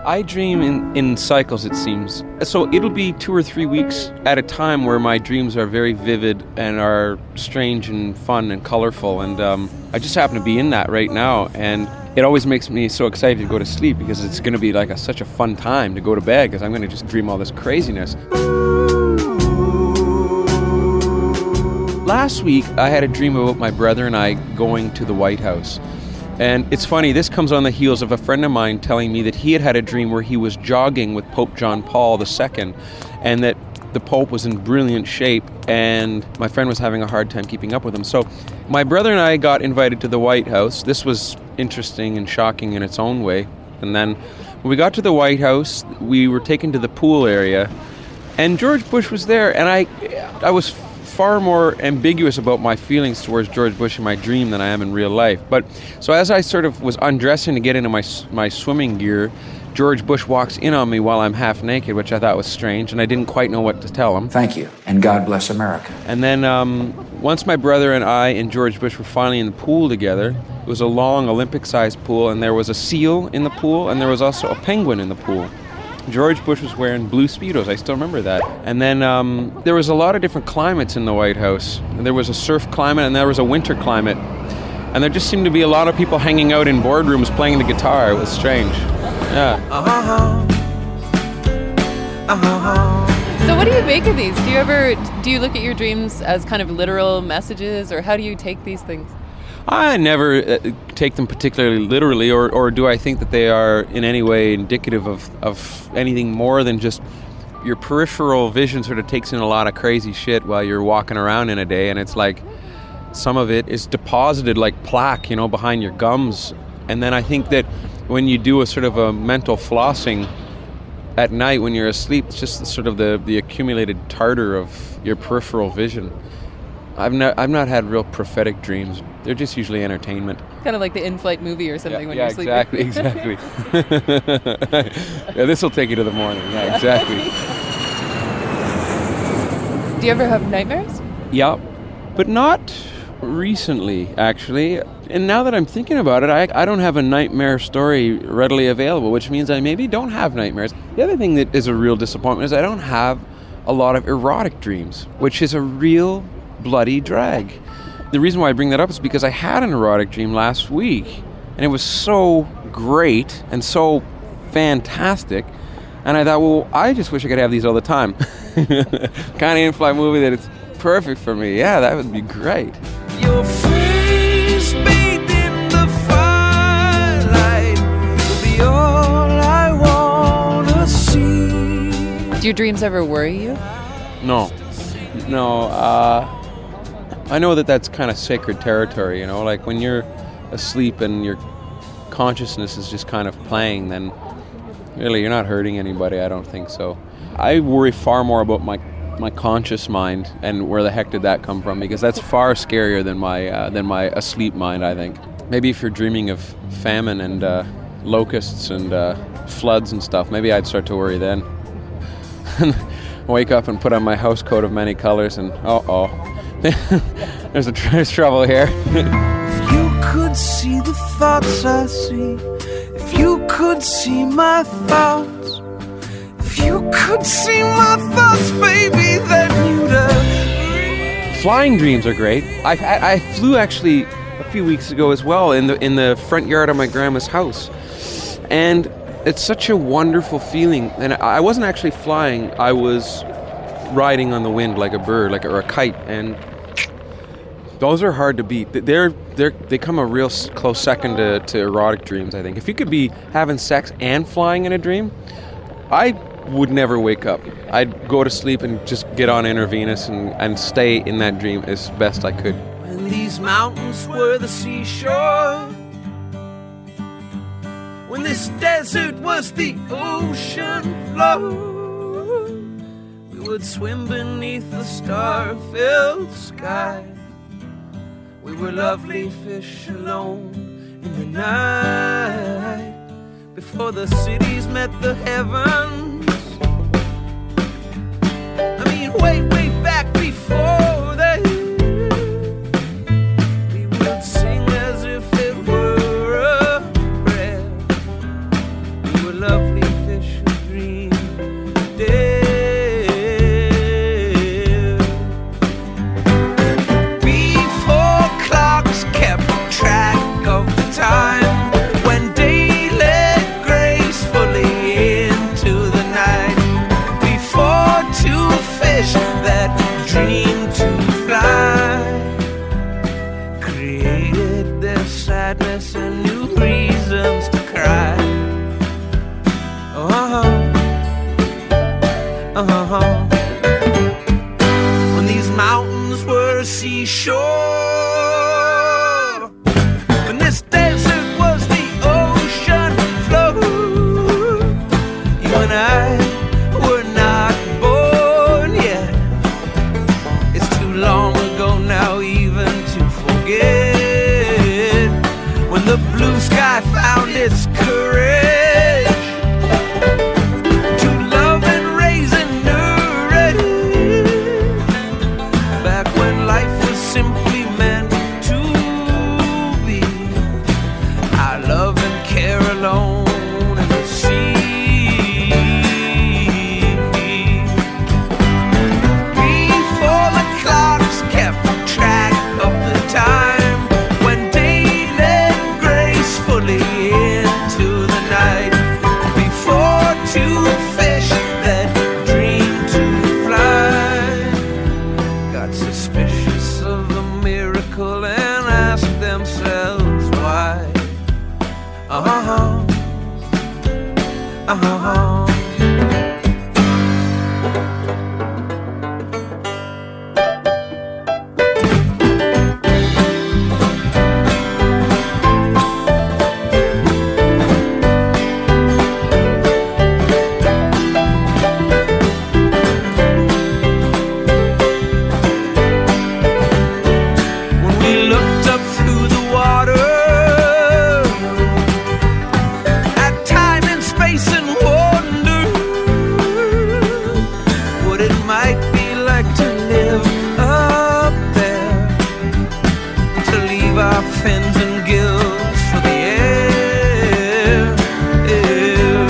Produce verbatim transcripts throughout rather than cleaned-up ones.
I dream in, in cycles, it seems. So it'll be two or three weeks at a time where my dreams are very vivid and are strange and fun and colorful. And um, I just happen to be in that right now. And it always makes me so excited to go to sleep because it's going to be like a, such a fun time to go to bed because I'm going to just dream all this craziness. Last week, I had a dream about my brother and I going to the White House. And it's funny, this comes on the heels of a friend of mine telling me that he had had a dream where he was jogging with Pope John Paul the Second and that the Pope was in brilliant shape and my friend was having a hard time keeping up with him. So my brother and I got invited to the White House. This was interesting and shocking in its own way. And then when we got to the White House, we were taken to the pool area and George Bush was there. And I, I was far more ambiguous about my feelings towards George Bush in my dream than I am in real life. But so as I sort of was undressing to get into my my swimming gear, George Bush walks in on me while I'm half naked, which I thought was strange, and I didn't quite know what to tell him. Thank you, and God bless America. And then um, once my brother and I and George Bush were finally in the pool together, it was a long Olympic-sized pool, and there was a seal in the pool, and there was also a penguin in the pool. George Bush was wearing blue Speedos. I still remember that. And then um, there was a lot of different climates in the White House. And there was a surf climate and there was a winter climate. And there just seemed to be a lot of people hanging out in boardrooms playing the guitar. It was strange. Yeah. Uh-huh. Uh-huh. So what do you make of these? Do you ever, do you look at your dreams as kind of literal messages or how do you take these things? I never uh, take them particularly literally, or, or do I think that they are in any way indicative of, of anything more than just your peripheral vision sort of takes in a lot of crazy shit while you're walking around in a day, and it's like some of it is deposited like plaque, you know, behind your gums. And then I think that when you do a sort of a mental flossing at night when you're asleep, it's just the, sort of the, the accumulated tartar of your peripheral vision. I've not I've not had real prophetic dreams. They're just usually entertainment. Kind of like the in-flight movie or something yeah, when yeah, you're sleeping. Exactly, exactly. Yeah, this will take you to the morning. Yeah, exactly. Do you ever have nightmares? Yeah, but not recently, actually. And now that I'm thinking about it, I I don't have a nightmare story readily available, which means I maybe don't have nightmares. The other thing that is a real disappointment is I don't have a lot of erotic dreams, which is a real bloody drag. The reason why I bring that up is because I had an erotic dream last week, and it was so great and so fantastic, and I thought, well, I just wish I could have these all the time. Kind of in-flight movie that it's perfect for me. Yeah, that would be great. Your face bathed in the firelight will be all I wanna see. Do your dreams ever worry you? No. No, uh... I know that that's kind of sacred territory, you know, like when you're asleep and your consciousness is just kind of playing, then really you're not hurting anybody, I don't think so. I worry far more about my my conscious mind and where the heck did that come from, because that's far scarier than my uh, than my asleep mind, I think. Maybe if you're dreaming of famine and uh, locusts and uh, floods and stuff, maybe I'd start to worry then. Wake up and put on my house coat of many colors and uh-oh. There's a tr- there's trouble here. If you could see the thoughts I see, if you could see my thoughts, if you could see my thoughts, baby, then you'd agree. Flying dreams are great. I I flew actually a few weeks ago as well in the in the front yard of my grandma's house, and it's such a wonderful feeling. And I wasn't actually flying; I was riding on the wind like a bird, like a, or a kite, and those are hard to beat. They're they they come a real close second to, to erotic dreams, I think. If you could be having sex and flying in a dream, I would never wake up. I'd go to sleep and just get on intravenous and, and stay in that dream as best I could. When these mountains were the seashore, when this desert was the ocean floor, we would swim beneath the star-filled sky. We were lovely fish alone in the night, before the cities met the heavens. I mean, way, way back before that, we would sing as if it were a prayer. We were lovely a seashore. When this desert was the ocean floor, you and I were not born yet. It's too long ago now even to forget when the blue sky found its courage to love and raise and nourish. Back when life was simply meant to be, I love and care alone in the sea. Before the clocks kept track of the time, when day led gracefully into the night, before two fish that dreamed to fly got suspicious of the miracle and asked themselves why. Uh-huh. Uh-huh. When we looked up through the water at time and space and wonder what it might be like to live up there, to leave our fins and gills for the air, air.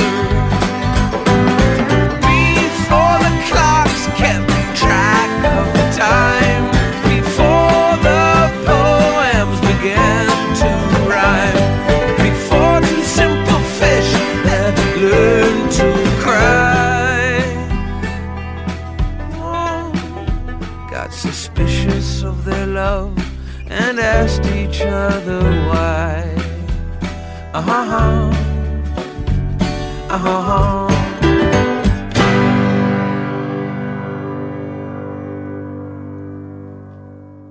Before the clocks kept track of the time, before the poems began to rhyme, before two simple fish that learned to cry, oh, got suspicious of their love and asked each other why. Uh-huh. Uh-huh.